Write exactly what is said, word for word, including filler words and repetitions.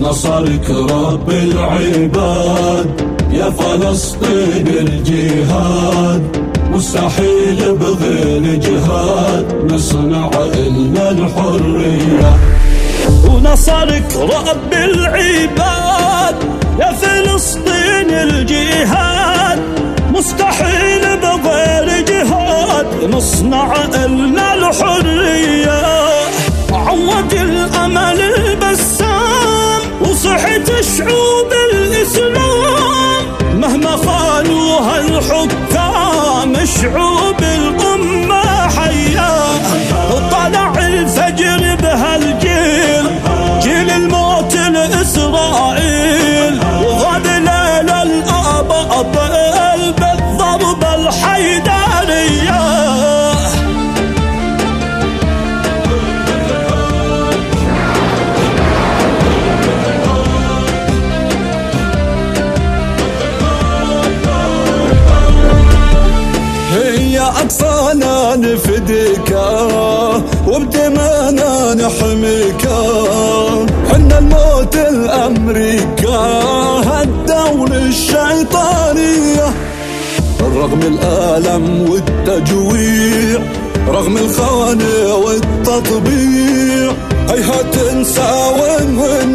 ونصرك رب العباد يا فلسطين الجهاد، مستحيل بغير جهاد نصنع إلنا الحرية. ونصرك رب العباد يا فلسطين الجهاد، مستحيل بغير جهاد نصنع إلنا الحرية. عود الأمل البسام وصحت شعوب الإسلام، مهما خانوها الحكام شعوب الأمة حياه. طلع الفجر بهالجيل جيل الموت الإسرائيل، وغاد ليل الأباطيل بالضربة الحيدارية. أقصانا نفديك وبدمانا نحميك، حنا الموت الأمريكا هالدولة الشيطانية. رغم الآلم والتجويع، رغم الخوانة والتطبيع، هيهات نساوي